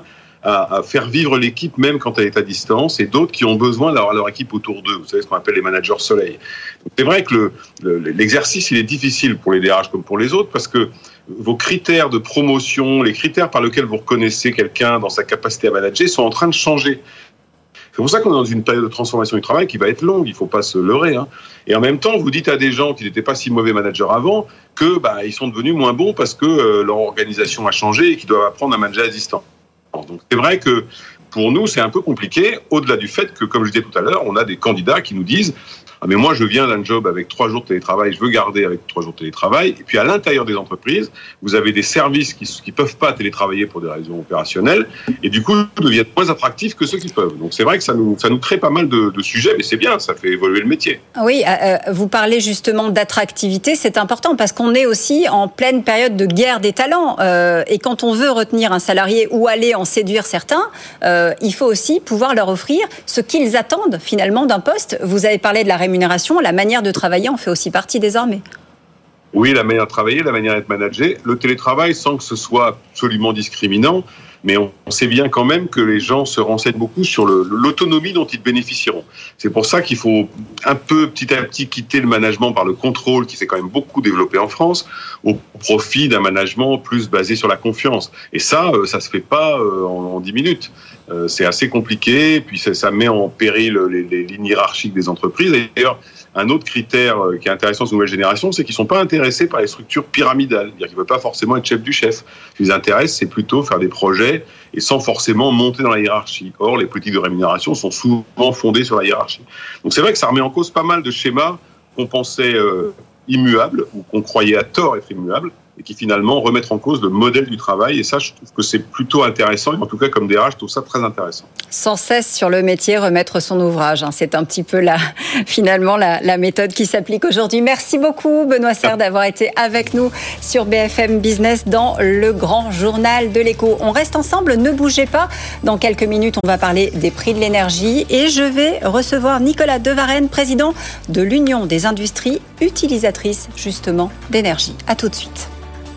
à, à faire vivre l'équipe même quand elle est à distance, et d'autres qui ont besoin d'avoir leur équipe autour d'eux. Vous savez ce qu'on appelle les managers soleil. Donc, c'est vrai que le, le, l'exercice il est difficile pour les D R H comme pour les autres, parce que vos critères de promotion, les critères par lesquels vous reconnaissez quelqu'un dans sa capacité à manager sont en train de changer. C'est pour ça qu'on est dans une période de transformation du travail qui va être longue, il ne faut pas se leurrer. Hein. Et en même temps, vous dites à des gens qui n'étaient pas si mauvais managers avant que bah, ils sont devenus moins bons parce que euh, leur organisation a changé et qu'ils doivent apprendre à manager à distance. Donc c'est vrai que pour nous, c'est un peu compliqué, au-delà du fait que, comme je disais tout à l'heure, on a des candidats qui nous disent « Ah mais moi, je viens d'un job avec trois jours de télétravail, je veux garder avec trois jours de télétravail. » Et puis à l'intérieur des entreprises, vous avez des services qui ne peuvent pas télétravailler pour des raisons opérationnelles et du coup deviennent moins attractifs que ceux qui peuvent. Donc c'est vrai que ça nous, ça nous crée pas mal de, de sujets, mais c'est bien, ça fait évoluer le métier. Oui, euh, vous parlez justement d'attractivité, c'est important parce qu'on est aussi en pleine période de guerre des talents. Euh, et quand on veut retenir un salarié ou aller en séduire certains, euh, il faut aussi pouvoir leur offrir ce qu'ils attendent finalement d'un poste. Vous avez parlé de la rémunération, la manière de travailler en fait aussi partie désormais. Oui, la manière de travailler, la manière d'être managé, le télétravail sans que ce soit absolument discriminant, mais on sait bien quand même que les gens se renseignent beaucoup sur le, l'autonomie dont ils bénéficieront. C'est pour ça qu'il faut un peu petit à petit quitter le management par le contrôle qui s'est quand même beaucoup développé en France au profit d'un management plus basé sur la confiance. Et ça, ça se fait pas en dix minutes. C'est assez compliqué, puis ça met en péril les, les lignes hiérarchiques des entreprises. Et d'ailleurs, un autre critère qui est intéressant aux nouvelles générations, c'est qu'ils ne sont pas intéressés par les structures pyramidales. C'est-à-dire qu'ils ne veulent pas forcément être chef du chef. Ce qui les intéresse, c'est plutôt faire des projets et sans forcément monter dans la hiérarchie. Or, les politiques de rémunération sont souvent fondées sur la hiérarchie. Donc c'est vrai que ça remet en cause pas mal de schémas qu'on pensait euh, immuables ou qu'on croyait à tort être immuables et qui finalement remettent en cause le modèle du travail. Et ça, je trouve que c'est plutôt intéressant. Et en tout cas, comme D R H, je trouve ça très intéressant. Sans cesse sur le métier, remettre son ouvrage. Hein. C'est un petit peu la, finalement la, la méthode qui s'applique aujourd'hui. Merci beaucoup, Benoît Serre, d'avoir été avec nous sur B F M Business dans le grand journal de l'écho. On reste ensemble, ne bougez pas. Dans quelques minutes, on va parler des prix de l'énergie. Et je vais recevoir Nicolas Devarenne, président de l'Union des industries utilisatrices, justement, d'énergie. À tout de suite.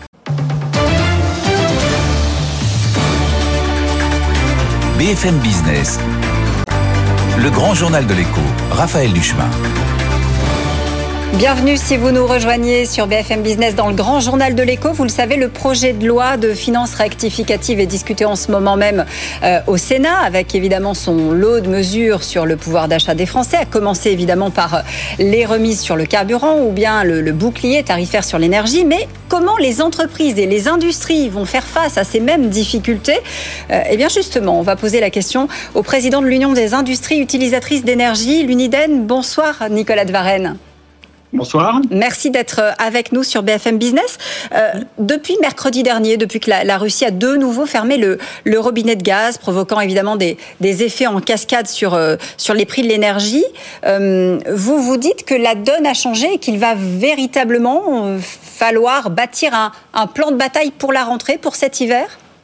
B F M Business, le grand journal de l'écho, Raphaël Duchemin. Bienvenue si vous nous rejoignez sur B F M Business dans le grand journal de l'écho. Vous le savez, le projet de loi de finances rectificative est discuté en ce moment même euh, au Sénat, avec évidemment son lot de mesures sur le pouvoir d'achat des Français, à commencer évidemment par les remises sur le carburant ou bien le, le bouclier tarifaire sur l'énergie. Mais comment les entreprises et les industries vont faire face à ces mêmes difficultés ? euh, Eh bien justement, on va poser la question au président de l'Union des industries utilisatrices d'énergie, l'Uniden. Bonsoir Nicolas Devarenne. Bonsoir. Merci d'être avec nous sur B F M Business. Euh, depuis mercredi dernier, depuis que la, la Russie a de nouveau fermé le, le robinet de gaz, provoquant évidemment des, des effets en cascade sur, euh, sur les prix de l'énergie, euh, vous vous dites que la donne a changé et qu'il va véritablement euh, falloir bâtir un, un plan de bataille pour la rentrée, pour cet hiver ?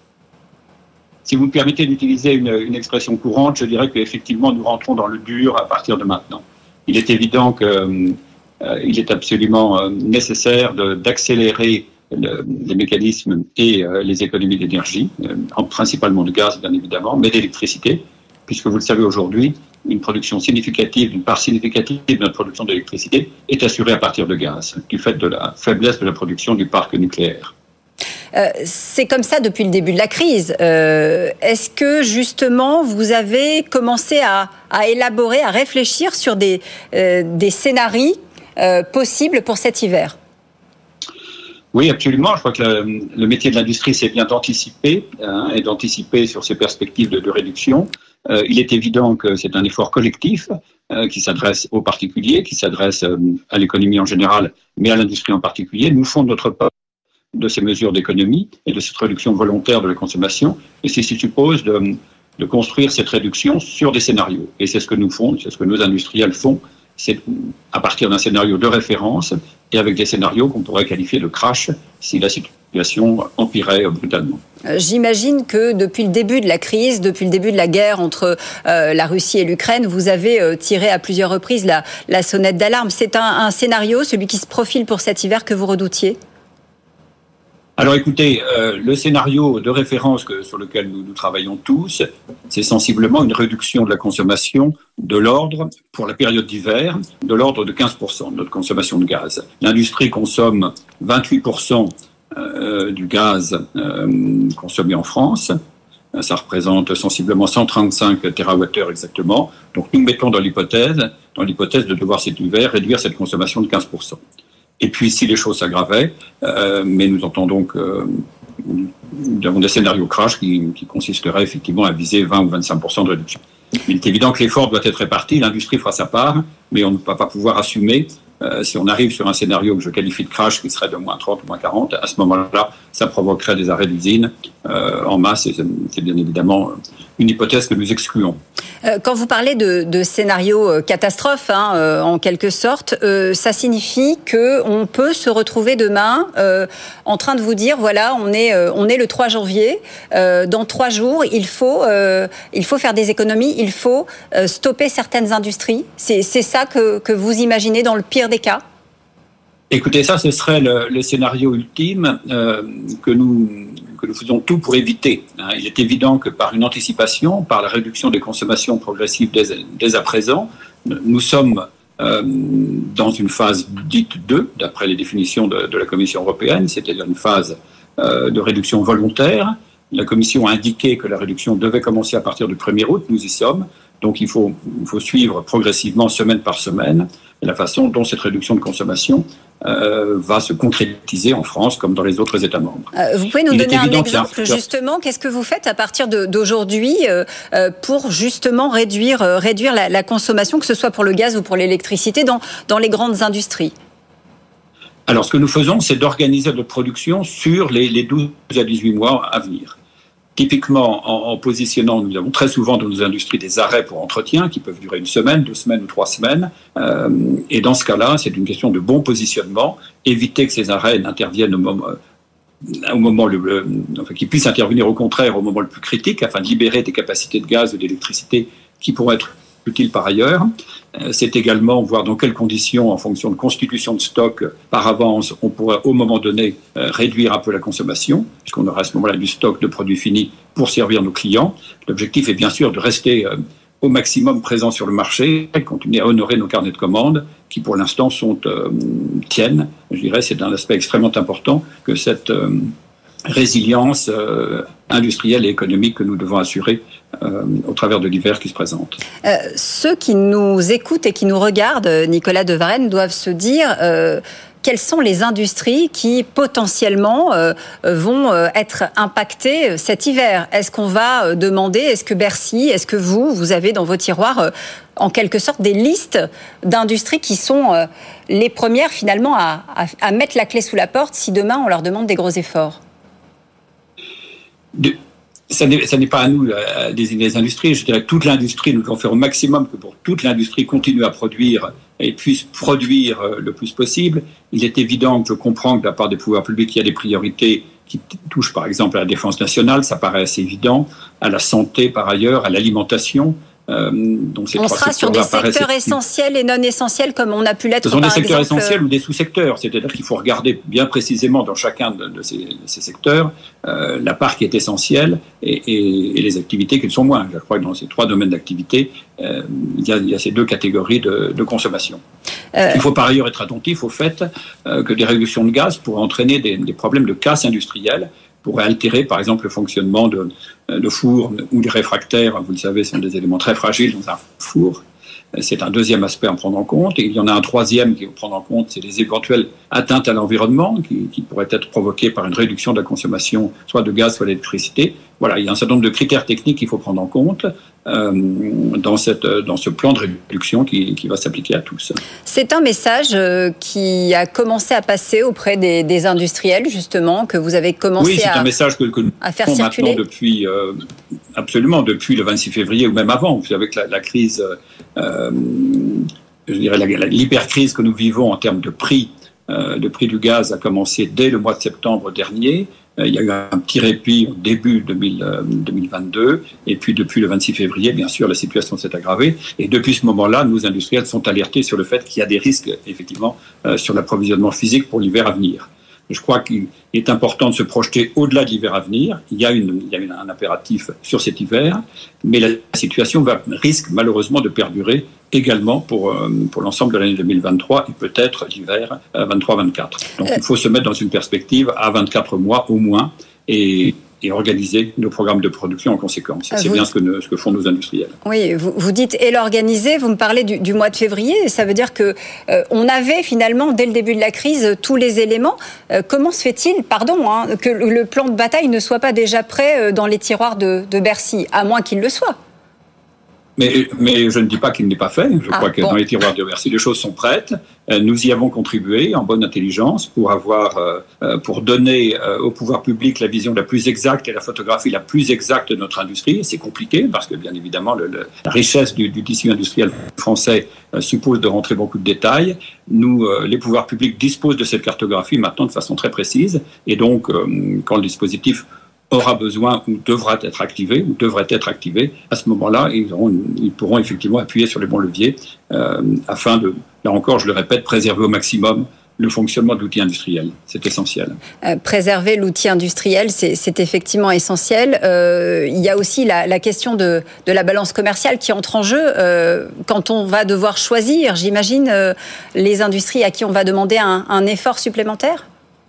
Si vous me permettez d'utiliser une, une expression courante, je dirais qu'effectivement nous rentrons dans le dur à partir de maintenant. Il est évident que euh, Euh, il est absolument euh, nécessaire de, d'accélérer le, les mécanismes et euh, les économies d'énergie, euh, principalement de gaz bien évidemment, mais d'électricité, puisque vous le savez aujourd'hui, une production significative, une part significative de notre production d'électricité est assurée à partir de gaz, du fait de la faiblesse de la production du parc nucléaire. Euh, c'est comme ça depuis le début de la crise. Euh, est-ce que justement vous avez commencé à, à élaborer, à réfléchir sur des, euh, des scénarios Euh, possible pour cet hiver? Oui, absolument. Je crois que le, le métier de l'industrie, c'est bien d'anticiper hein, et d'anticiper sur ces perspectives de, de réduction. Euh, il est évident que c'est un effort collectif euh, qui s'adresse aux particuliers, qui s'adresse euh, à l'économie en général, mais à l'industrie en particulier. Nous font notre part de ces mesures d'économie et de cette réduction volontaire de la consommation, et c'est ce qui suppose de, de construire cette réduction sur des scénarios. Et c'est ce que nous font, c'est ce que nos industriels font. C'est à partir d'un scénario de référence et avec des scénarios qu'on pourrait qualifier de crash si la situation empirait brutalement. J'imagine que depuis le début de la crise, depuis le début de la guerre entre euh, la Russie et l'Ukraine, vous avez euh, tiré à plusieurs reprises la, la sonnette d'alarme. C'est un, un scénario, celui qui se profile pour cet hiver, que vous redoutiez ? Alors écoutez, euh, le scénario de référence que, sur lequel nous, nous travaillons tous, c'est sensiblement une réduction de la consommation de l'ordre, pour la période d'hiver, de l'ordre de quinze pour cent de notre consommation de gaz. L'industrie consomme vingt-huit pour cent euh, du gaz euh, consommé en France. Ça représente sensiblement cent trente-cinq térawattheures exactement. Donc nous mettons dans l'hypothèse, dans l'hypothèse de devoir cet hiver réduire cette consommation de quinze pour cent. Et puis, si les choses s'aggravaient, euh, mais nous entendons que euh, nous avons des scénarios crash qui, qui consisteraient effectivement à viser vingt ou vingt-cinq pour cent de réduction. Il est évident que l'effort doit être réparti, l'industrie fera sa part, mais on ne va pas pouvoir assumer, euh, si on arrive sur un scénario que je qualifie de crash qui serait de moins trente ou moins quarante, à ce moment-là, ça provoquerait des arrêts d'usine euh, en masse, et c'est, c'est bien évidemment une hypothèse que nous excluons. Quand vous parlez de, de scénario catastrophe, hein, euh, en quelque sorte, euh, ça signifie qu'on peut se retrouver demain euh, en train de vous dire, voilà, on est, euh, on est le trois janvier, euh, dans trois jours, il faut, euh, il faut faire des économies, il faut euh, stopper certaines industries. C'est, c'est ça que, que vous imaginez dans le pire des cas ? Écoutez, ça, ce serait le, le scénario ultime euh, que nous que nous faisons tout pour éviter. Hein. Il est évident que par une anticipation, par la réduction des consommations progressives dès, dès à présent, nous sommes euh, dans une phase dite deux, d'après les définitions de, de la Commission européenne, c'est-à-dire une phase euh, de réduction volontaire. La Commission a indiqué que la réduction devait commencer à partir du premier août, nous y sommes. Donc il faut, il faut suivre progressivement, semaine par semaine, la façon dont cette réduction de consommation euh, va se concrétiser en France comme dans les autres États membres. Euh, vous pouvez nous il donner un exemple, un... justement, qu'est-ce que vous faites à partir de, d'aujourd'hui euh, pour justement réduire, euh, réduire la, la consommation, que ce soit pour le gaz ou pour l'électricité, dans, dans les grandes industries ? Alors ce que nous faisons, c'est d'organiser notre production sur les, les douze à dix-huit mois à venir. Typiquement, en, en positionnant, nous avons très souvent dans nos industries des arrêts pour entretien qui peuvent durer une semaine, deux semaines ou trois semaines. Euh, et dans ce cas-là, c'est une question de bon positionnement, éviter que ces arrêts n'interviennent au moment, au moment le, le, enfin, qu'ils puissent intervenir au contraire au moment le plus critique, afin de libérer des capacités de gaz ou d'électricité qui pourraient être utiles par ailleurs. C'est également voir dans quelles conditions, en fonction de constitution de stock, par avance, on pourrait au moment donné réduire un peu la consommation, puisqu'on aura à ce moment-là du stock de produits finis pour servir nos clients. L'objectif est bien sûr de rester au maximum présent sur le marché, et continuer à honorer nos carnets de commandes, qui pour l'instant sont, euh, tiennent. Je dirais c'est un aspect extrêmement important que cette euh, résilience euh, industrielle et économique que nous devons assurer euh, au travers de l'hiver qui se présente. Euh, ceux qui nous écoutent et qui nous regardent, Nicolas de Varenne, doivent se dire euh, quelles sont les industries qui potentiellement euh, vont euh, être impactées cet hiver. Est-ce qu'on va euh, demander, est-ce que Bercy, est-ce que vous, vous avez dans vos tiroirs euh, en quelque sorte des listes d'industries qui sont euh, les premières finalement à, à, à mettre la clé sous la porte si demain on leur demande des gros efforts ? De, ça, n'est, ça n'est pas à nous à désigner les industries. Je dirais que toute l'industrie, nous devons faire au maximum que pour toute l'industrie continue à produire et puisse produire le plus possible. Il est évident que je comprends que de la part des pouvoirs publics, il y a des priorités qui touchent par exemple à la défense nationale, ça paraît assez évident, à la santé par ailleurs, à l'alimentation. Euh, donc ces on sera sur des secteurs essentiels et non essentiels comme on a pu l'être par exemple. Ce sont des secteurs exemple... essentiels ou des sous-secteurs, c'est-à-dire qu'il faut regarder bien précisément dans chacun de, de, ces, de ces secteurs euh, la part qui est essentielle et, et, et les activités qui le sont moins. Je crois que dans ces trois domaines d'activité, euh, il, y a, il y a ces deux catégories de, de consommation. Euh... Il faut par ailleurs être attentif au fait euh, que des réductions de gaz pourraient entraîner des, des problèmes de casse industrielle, pourrait altérer, par exemple, le fonctionnement de, de fours ou des réfractaires. Vous le savez, sont des éléments très fragiles dans un four. C'est un deuxième aspect à prendre en compte. Et il y en a un troisième qu'il faut prendre en compte, c'est les éventuelles atteintes à l'environnement qui, qui pourraient être provoquées par une réduction de la consommation, soit de gaz, soit d'électricité. Voilà, il y a un certain nombre de critères techniques qu'il faut prendre en compte euh, dans, cette, dans ce plan de réduction qui, qui va s'appliquer à tous. C'est un message euh, qui a commencé à passer auprès des, des industriels, justement, que vous avez commencé oui, c'est à, un message que, que nous à faire circuler. Maintenant depuis, euh, absolument, depuis le vingt-six février ou même avant. Vous savez que la, la crise, euh, je dirais la, la, l'hypercrise que nous vivons en termes de prix, euh, de prix du gaz a commencé dès le mois de septembre dernier. Il y a eu un petit répit au début deux mille vingt-deux, et puis depuis le vingt-six février, bien sûr, la situation s'est aggravée. Et depuis ce moment-là, nos industriels sont alertés sur le fait qu'il y a des risques, effectivement, euh, sur l'approvisionnement physique pour l'hiver à venir. Je crois qu'il est important de se projeter au-delà de l'hiver à venir. Il y a, une, il y a une, un impératif sur cet hiver, mais la situation va, risque malheureusement de perdurer également pour, pour l'ensemble de l'année deux mille vingt-trois et peut-être l'hiver vingt-trois vingt-quatre. Donc il faut se mettre dans une perspective à vingt-quatre mois au moins et et organiser nos programmes de production en conséquence. C'est vous, bien ce que, ce que font nos industriels. Oui, vous, vous dites et l'organiser, vous me parlez du, du mois de février, ça veut dire que euh, on avait finalement, dès le début de la crise, tous les éléments. Euh, comment se fait-il, pardon, hein, que le, le plan de bataille ne soit pas déjà prêt dans les tiroirs de, de Bercy, à moins qu'il le soit? Mais, mais je ne dis pas qu'il n'est pas fait. Je ah, crois que bon. Dans les tiroirs de Bercy, les choses sont prêtes. Nous y avons contribué en bonne intelligence pour avoir, euh, pour donner euh, au pouvoir public la vision la plus exacte et la photographie la plus exacte de notre industrie. C'est compliqué parce que, bien évidemment, le, le, la richesse du, du tissu industriel français euh, suppose de rentrer beaucoup de détails. Nous, euh, les pouvoirs publics disposent de cette cartographie maintenant de façon très précise. Et donc, euh, quand le dispositif aura besoin ou devra être activé ou devrait être activé, à ce moment-là, ils, auront, ils pourront effectivement appuyer sur les bons leviers euh, afin de, là encore, je le répète, préserver au maximum le fonctionnement de l'outil industriel. C'est essentiel. Euh, préserver l'outil industriel, c'est, c'est effectivement essentiel. Euh, il y a aussi la, la question de, de la balance commerciale qui entre en jeu euh, quand on va devoir choisir, j'imagine, euh, les industries à qui on va demander un, un effort supplémentaire.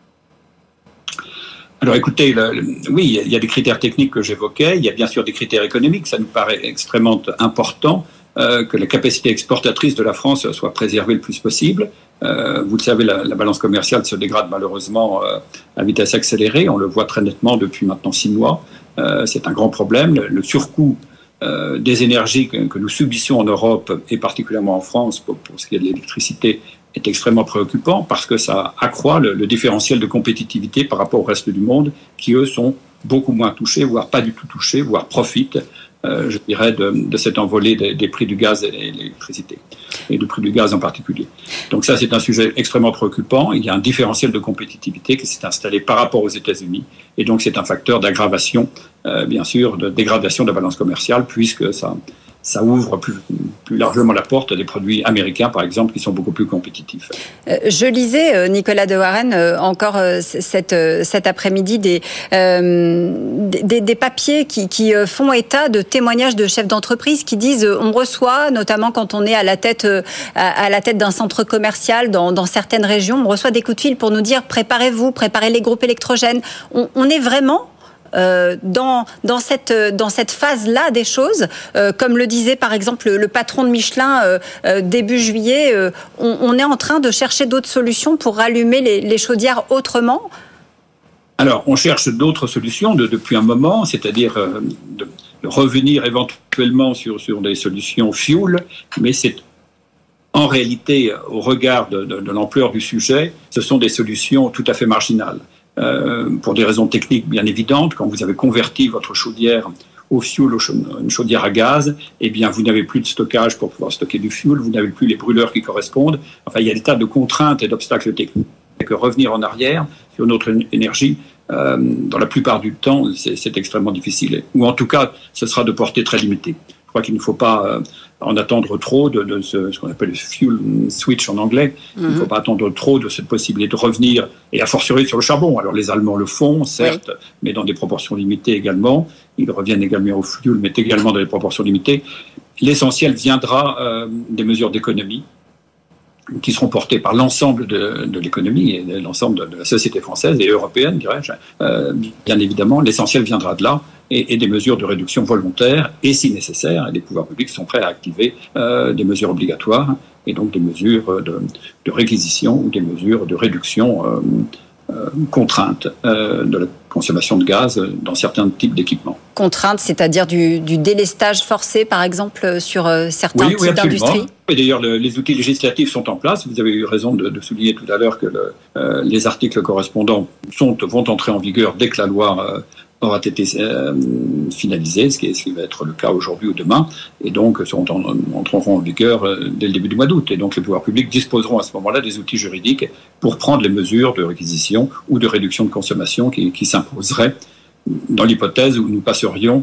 Alors écoutez, le, le, oui, il y a des critères techniques que j'évoquais, il y a bien sûr des critères économiques, ça nous paraît extrêmement important euh, que la capacité exportatrice de la France soit préservée le plus possible. Euh, vous le savez, la, la balance commerciale se dégrade malheureusement euh, à vitesse accélérée, on le voit très nettement depuis maintenant six mois, euh, c'est un grand problème. Le, le surcoût euh, des énergies que, que nous subissons en Europe et particulièrement en France pour, pour ce qui est de l'électricité est extrêmement préoccupant parce que ça accroît le, le différentiel de compétitivité par rapport au reste du monde qui, eux, sont beaucoup moins touchés, voire pas du tout touchés, voire profitent, euh, je dirais, de, de cette envolée des, des prix du gaz et de l'électricité, et du prix du gaz en particulier. Donc ça, c'est un sujet extrêmement préoccupant. Il y a un différentiel de compétitivité qui s'est installé par rapport aux États-Unis, et donc c'est un facteur d'aggravation, euh, bien sûr, de dégradation de la balance commerciale, puisque ça... ça ouvre plus, plus largement la porte à des produits américains, par exemple, qui sont beaucoup plus compétitifs. Euh, je lisais, Nicolas de Warren, euh, encore euh, cette, euh, cet après-midi, des, euh, des, des papiers qui, qui font état de témoignages de chefs d'entreprise qui disent euh, on reçoit, notamment quand on est à la tête, euh, à, à la tête d'un centre commercial dans, dans certaines régions, on reçoit des coups de fil pour nous dire préparez-vous, préparez les groupes électrogènes. On, on est vraiment... Euh, dans, dans, cette, dans cette phase-là des choses, euh, comme le disait par exemple le, le patron de Michelin euh, euh, début juillet, euh, on, on est en train de chercher d'autres solutions pour rallumer les, les chaudières autrement. Alors, on cherche d'autres solutions de, depuis un moment, c'est-à-dire euh, de, de revenir éventuellement sur, sur des solutions fuel, mais c'est en réalité, au regard de, de, de l'ampleur du sujet, ce sont des solutions tout à fait marginales. Euh, pour des raisons techniques bien évidentes, quand vous avez converti votre chaudière au fuel, une chaudière à gaz, eh bien, vous n'avez plus de stockage pour pouvoir stocker du fuel, vous n'avez plus les brûleurs qui correspondent. Enfin, il y a des tas de contraintes et d'obstacles techniques. Que revenir en arrière sur notre énergie, euh, dans la plupart du temps, c'est, c'est extrêmement difficile. Ou en tout cas, ce sera de portée très limitée. Je crois qu'il ne faut pas euh, en attendre trop de, de ce, ce qu'on appelle le fuel switch en anglais. Mm-hmm. Il ne faut pas attendre trop de cette possibilité de revenir, et a fortiori sur le charbon. Alors les Allemands le font, certes, oui, mais dans des proportions limitées également. Ils reviennent également au fuel, mais également dans des proportions limitées. L'essentiel viendra euh, des mesures d'économie qui seront portées par l'ensemble de, de l'économie et de l'ensemble de, de la société française et européenne, dirais-je. Euh, bien évidemment, l'essentiel viendra de là, et, et des mesures de réduction volontaire, et si nécessaire, les pouvoirs publics sont prêts à activer euh, des mesures obligatoires, et donc des mesures de, de réquisition ou des mesures de réduction euh, euh, contrainte euh, de la consommation de gaz dans certains types d'équipements. Contrainte, c'est-à-dire du, du délestage forcé, par exemple, sur euh, certains oui, types oui, d'industries. Et d'ailleurs, le, les outils législatifs sont en place. Vous avez eu raison de, de souligner tout à l'heure que le, euh, les articles correspondants sont, vont entrer en vigueur dès que la loi euh, aura été euh, finalisée, ce qui, est, ce qui va être le cas aujourd'hui ou demain, et donc seront en, entreront en vigueur euh, dès le début du mois d'août. Et donc les pouvoirs publics disposeront à ce moment-là des outils juridiques pour prendre les mesures de réquisition ou de réduction de consommation qui, qui s'imposeraient dans l'hypothèse où nous passerions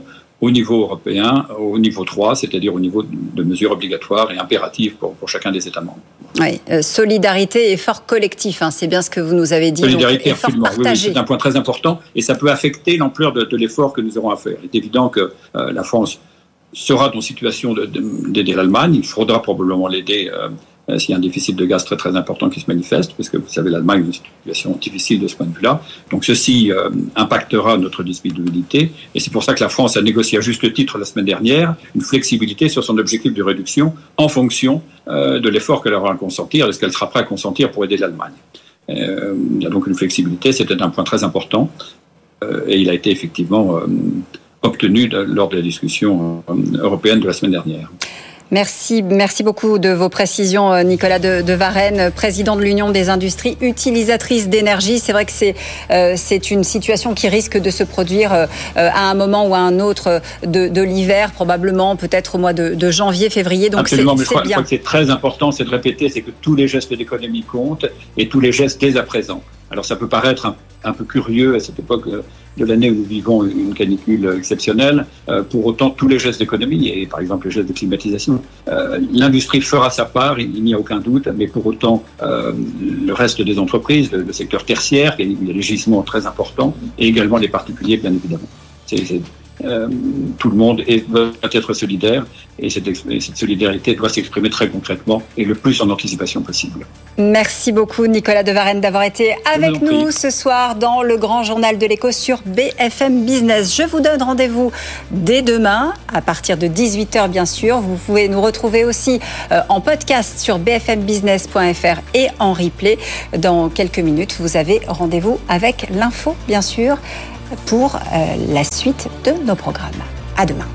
au niveau européen, au niveau trois, c'est-à-dire au niveau de mesures obligatoires et impératives pour, pour chacun des États membres. Oui, euh, solidarité et effort collectif, hein, c'est bien ce que vous nous avez dit. Solidarité, donc, effort absolument. Oui, oui, c'est un point très important et ça peut affecter l'ampleur de, de l'effort que nous aurons à faire. Il est évident que euh, la France sera dans situation de, de, d'aider l'Allemagne. Il faudra probablement l'aider euh, euh, s'il y a un déficit de gaz très très important qui se manifeste, parce que vous savez, l'Allemagne est une situation difficile de ce point de vue-là. Donc ceci euh, impactera notre disponibilité et c'est pour ça que la France a négocié à juste titre la semaine dernière une flexibilité sur son objectif de réduction en fonction euh, de l'effort qu'elle aura à consentir, de ce qu'elle sera prête à consentir pour aider l'Allemagne. Euh, il y a donc une flexibilité, c'était un point très important euh, et il a été effectivement euh, obtenu de, lors de la discussion euh, européenne de la semaine dernière. Merci, merci beaucoup de vos précisions, Nicolas de, de Varenne, président de l'Union des industries utilisatrices d'énergie. C'est vrai que c'est, euh, c'est une situation qui risque de se produire euh, à un moment ou à un autre de, de l'hiver, probablement peut-être au mois de, de janvier, février. Donc absolument, c'est, mais je crois, c'est je crois que c'est très important, c'est de répéter, c'est que tous les gestes d'économie comptent et tous les gestes dès à présent. Alors ça peut paraître un, un peu curieux à cette époque de l'année où nous vivons une canicule exceptionnelle. Euh, pour autant, tous les gestes d'économie, et par exemple les gestes de climatisation, euh, l'industrie fera sa part, il, il n'y a aucun doute, mais pour autant, euh, le reste des entreprises, le, le secteur tertiaire, il y a des gisements très importants, et également les particuliers, bien évidemment. C'est, c'est, euh, tout le monde est, doit être solidaire, et cette, et cette solidarité doit s'exprimer très concrètement, et le plus en anticipation possible. Merci beaucoup Nicolas de Varenne d'avoir été avec nous ce soir dans le Grand Journal de l'Écho sur B F M Business. Je vous donne rendez-vous dès demain à partir de dix-huit heures bien sûr. Vous pouvez nous retrouver aussi en podcast sur b f m business point f r et en replay. Dans quelques minutes, vous avez rendez-vous avec l'info bien sûr pour la suite de nos programmes. À demain.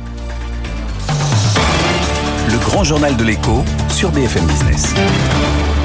Le Grand Journal de l'Écho sur B F M Business.